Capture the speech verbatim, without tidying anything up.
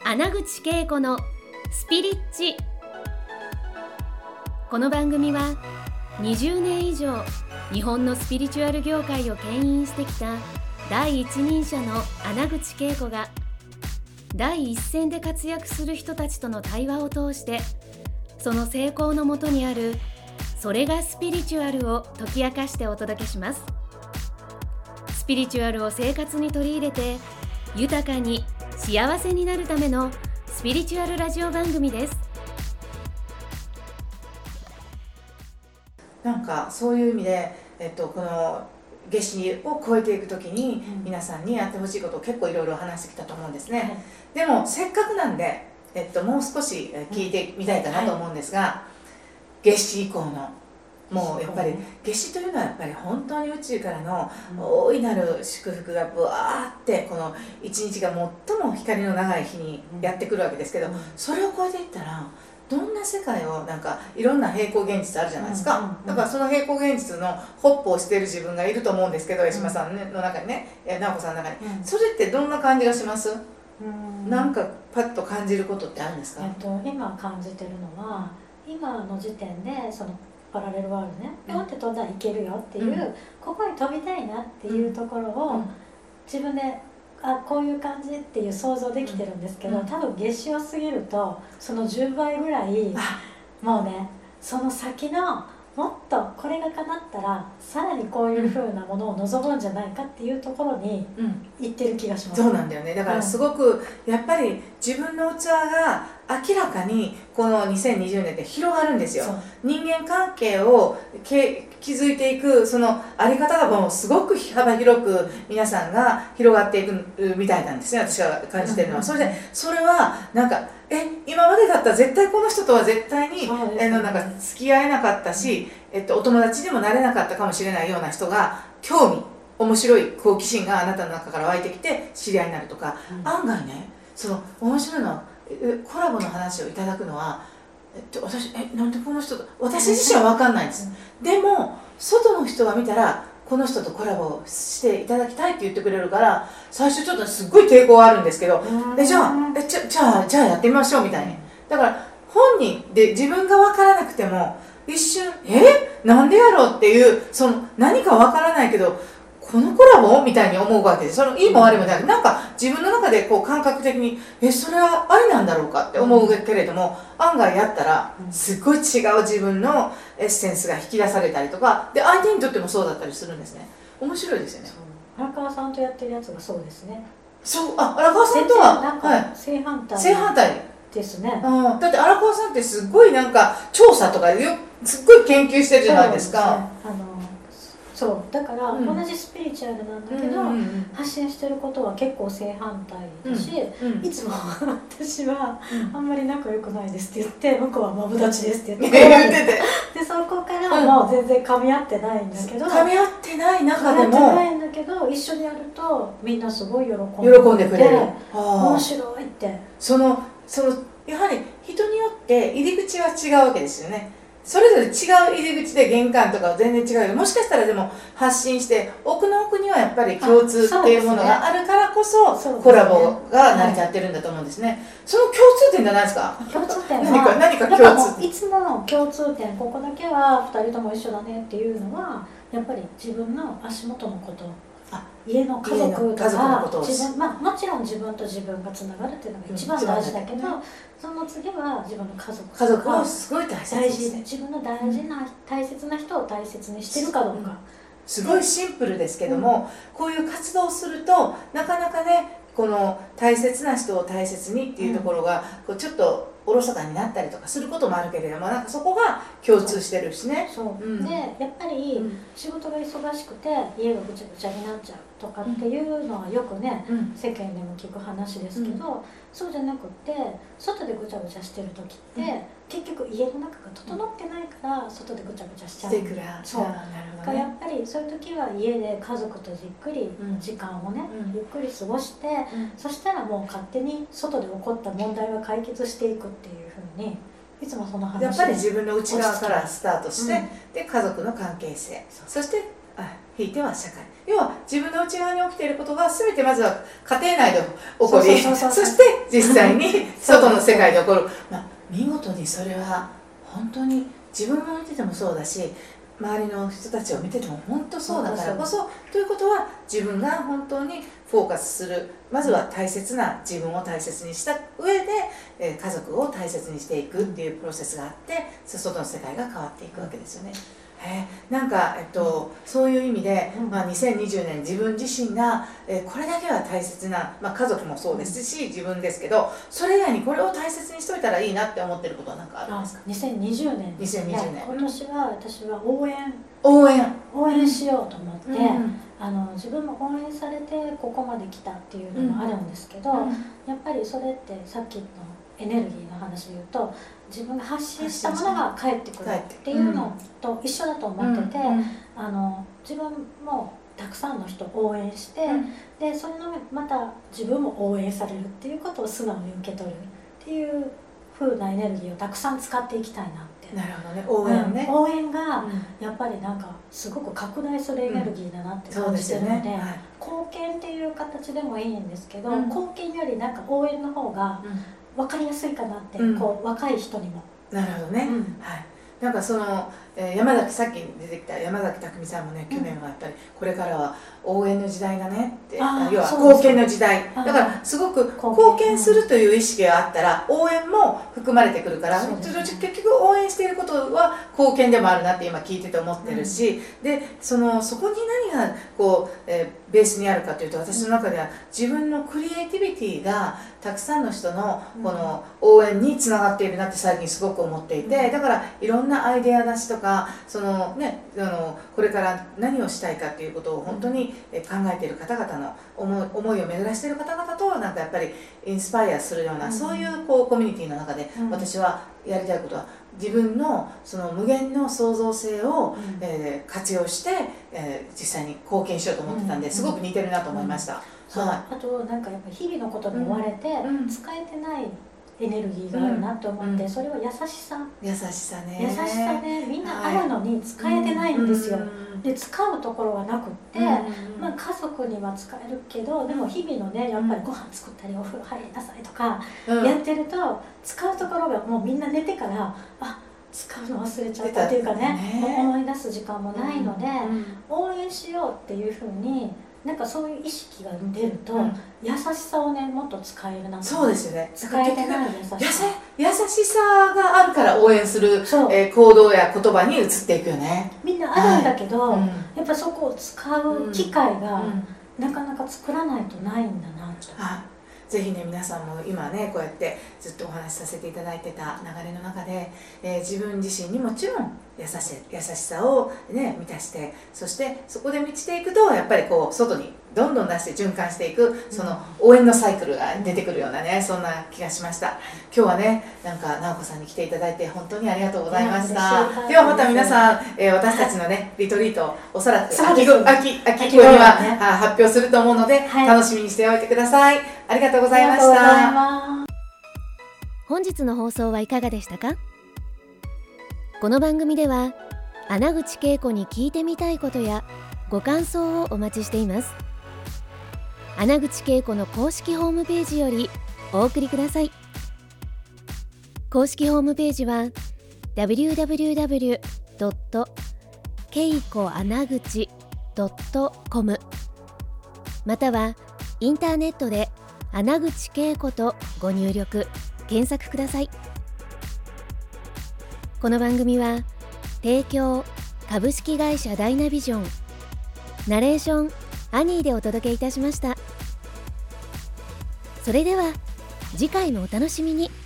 穴口恵子のスピリッチ。この番組はにじゅうねん以上日本のスピリチュアル業界を牽引してきた第一人者の穴口恵子が第一線で活躍する人たちとの対話を通して、その成功のもとにあるそれがスピリチュアルを解き明かしてお届けします。スピリチュアルを生活に取り入れて豊かに幸せになるためのスピリチュアルラジオ番組です。 なんかそういう意味で、えっと、この夏至を超えていくときに皆さんにやってほしいことを結構いろいろ話してきたと思うんですね、うん、でもせっかくなんで、えっと、もう少し聞いてみたいかなと思うんですが、はい、夏至以降のもうやっぱり夏至というのはやっぱり本当に宇宙からの大いなる祝福がぶわーってこの一日が最も光の長い日にやってくるわけですけど、それを超えていったらどんな世界をなんかいろんな平行現実あるじゃないですか。だからその平行現実のホップをしている自分がいると思うんですけど、江島さんの中にね、直子さんの中に、それってどんな感じがします？うんなんかパッと感じることってあるんですか？ えっと、今感じてるのは今の時点でそのパラレルワールドね、ピョンって飛んだらいけるよっていう、うん、ここに飛びたいなっていうところを、うん、自分であこういう感じっていう想像できてるんですけど、うん、多分夏至を過ぎるとそのじゅうばいぐらいもうねその先のもっとこれが叶ったらさらにこういう風なものを望むんじゃないかっていうところに行ってる気がします、 うん、そうなんだよね。だからすごくやっぱり自分の器が明らかにこのにせんにじゅうねんで広がるんですよ。人間関係をけ築いていくそのあり方がもうすごく幅広く皆さんが広がっていくみたいなんですね、私が感じてるのは。それでそれはなんかえ今までだったら絶対この人とは絶対に、ね、えのなんか付き合えなかったし、えっと、お友達にもなれなかったかもしれないような人が興味面白い好奇心があなたの中から湧いてきて知り合いになるとか、うん、案外ねその面白いのはコラボの話をいただくのは、えっと、私えなんでこの人と私自身は分かんないんです、うん、でも外の人が見たらこの人とコラボしていただきたいって言ってくれるから最初ちょっとすっごい抵抗があるんですけど、えじゃあえじゃじゃあじゃあやってみましょうみたいに。だから本人で自分が分からなくても一瞬えなんでやろうっていうその何か分からないけどこのコラボみたいに思うわけです。そのいいも悪いもないなんか自分の中でこう感覚的にえそれはありなんだろうかって思うけれども、案外やったらすごい違う自分のエッセンスが引き出されたりとかで相手にとってもそうだったりするんですね。面白いですよね。 荒川さんとやってるやつがそうですね。 そうあ荒川さんとはなんか正反対、 正反対ですね、 うん、だって荒川さんってすごいなんか調査とかよすっごい研究してるじゃないですか。 そうですね、あのそうだから同じスピリチュアルなんだけど、うん、発信してることは結構正反対だし、うんうん、いつも私はあんまり仲良くないですって言って向こうはマブダチですって言って言っててでそこからもう全然噛み合ってないんだけど、 噛み合ってない中でも噛み合ってないんだけど一緒にやるとみんなすごい喜んで喜んでくれる。 面白いってそのそのやはり人によって入り口は違うわけですよね。それぞれ違う入り口で玄関とかは全然違うよ。もしかしたらでも発信して奥の奥にはやっぱり共通っていうものがあるからこそコラボが成り立ってるんだと思うんですね。その共通点じゃないですか。 共通点は何か何か共通いつもの共通点ここだけはふたりとも一緒だねっていうのはやっぱり自分の足元のこと、あ家の家族とか自分、まあ、もちろん自分と自分がつながるっていうのが一番大事だけど、うん、その次は自分の家族家族はすごい大切ですね。 自分の大事な、うん、大切な人を大切にしてるかどうか、うん、 すごいシンプルですけども、うん、こういう活動をするとなかなかねこの大切な人を大切にっていうところが、うん、こうちょっとおろそかになったりとかすることもあるけれども、なんかそこが共通してるしね。 そう、うん、でやっぱり仕事が忙しくて家がぐちゃぐちゃになっちゃうとかっていうのはよくね、うん、世間でも聞く話ですけど、うん、そうじゃなくって外でぐちゃぐちゃしてる時って、うん、結局家の中が整ってないから外でぐちゃぐちゃしちゃう。 してくらそうだからやっぱりそういう時は家で家族とじっくり時間をね、うん、ゆっくり過ごして、うん、そしたらもう勝手に外で起こった問題は解決していくっていうふうにいつもその話やっぱり自分の内側からスタートして、うん、で家族の関係性 そ, そしてひいては社会、要は自分の内側に起きていることが全てまずは家庭内で起こり、そして実際に外の世界で起こる、まあ、見事にそれは本当に自分を見ててもそうだし、周りの人たちを見てても本当そうだからこそ、ということは自分が本当にフォーカスする、まずは大切な自分を大切にした上で、えー、家族を大切にしていくっていうプロセスがあって、外の世界が変わっていくわけですよね。えー、なんか、えっと、そういう意味で、まあ、にせんにじゅうねん自分自身が、えー、これだけは大切な、まあ、家族もそうですし自分ですけど、それ以外にこれを大切にしといたらいいなって思ってることは何かあるんですか？ にせんにじゅうねんにせんにじゅうねん、 今年は私は応援応援応援しようと思って、 うん、 あの自分も応援されてここまで来たっていうのもあるんですけど、 うんうん、 やっぱりそれってさっきのエネルギーの話で言うと、自分が発信したものが返ってくるっていうのと一緒だと思ってて、うんうん、あの自分もたくさんの人を応援して、うん、でそれのまた自分も応援されるっていうことを素直に受け取るっていう風なエネルギーをたくさん使っていきたいなって。 なるほどね、応援ね、 うん、応援がやっぱりなんかすごく拡大するエネルギーだなって感じてるので、うん、ね、はい、貢献っていう形でもいいんですけど、うん、貢献よりなんか応援の方が分かりやすいかなって、うん、こう若い人にも。 なるほどね、うん、はい、なんかその、えー、山崎さっき出てきた山崎匠さんもね、去年はやっぱりこれからは応援の時代だねって、要は貢献の時代だからすごく貢献するという意識があったら応援も含まれてくるから、結局応援していることは貢献でもあるなって今聞いてて思ってるし、うん、でそのそこに何がこう、えー、ベースにあるかというと、私の中では自分のクリエイティビティがたくさんの人のこの応援につながっているなって最近すごく思っていて、だからいろんなアイデア出しとか、そのね、あのこれから何をしたいかっていうことを本当に考えている方々の思い、思いを巡らしている方々となんかやっぱりインスパイアするような、うん、そういうこうコミュニティの中で私はやりたいことは、自分のその無限の創造性を、うん、えー、活用して、えー、実際に貢献しようと思ってたんで、すごく似てるなと思いました。 そう、はい、あとなんかやっぱり日々のことに追われて、うん、使えてないエネルギーがあるなと思って、うん、それは優しさ優しさね優しさね、みんなあるのに使えてないんですよ、はい、で使うところがなくって、うん、まあ、家族には使えるけど、でも日々のね、やっぱりご飯作ったりお風呂入りなさいとかやってると、使うところがもうみんな寝てからあ使うの忘れちゃったっていうかね、ね、思い出す時間もないので、うん、応援しようっていうふうになんかそういう意識が出ると、うん、優しさをねもっと使えるな。 そうですよね。 使えてない優しさ。 優しさがあるから応援する、えー、行動や言葉に移っていくよね。 みんなあるんだけど、はい、うん、やっぱそこを使う機会が、うん、なかなか作らないとないんだなと。 はい、ぜひね、皆さんも今ねこうやってずっとお話しさせていただいてた流れの中で、えー、自分自身にもちろん優し優しさを、ね、満たして、そしてそこで満ちていくとやっぱりこう外にどんどん出して循環していく、その応援のサイクルが出てくるようなね、そんな気がしました。今日はね、なんか直子さんに来ていただいて本当にありがとうございました。ではまた皆さん、えー、私たちのねリトリートおそらく秋ご秋秋頃には、ね、発表すると思うので、はい、楽しみにしておいてください。ありがとうございました。 本日の放送はいかがでしたか？この番組では穴口恵子に聞いてみたいことやご感想をお待ちしています。穴口恵子の公式ホームページよりお送りください。公式ホームページは ダブリューダブリューダブリュードットケイコアナグチドットコム またはインターネットで穴口恵子とご入力検索ください。この番組は提供株式会社ダイナビジョン、ナレーションアニーでお届けいたしました。それでは次回もお楽しみに。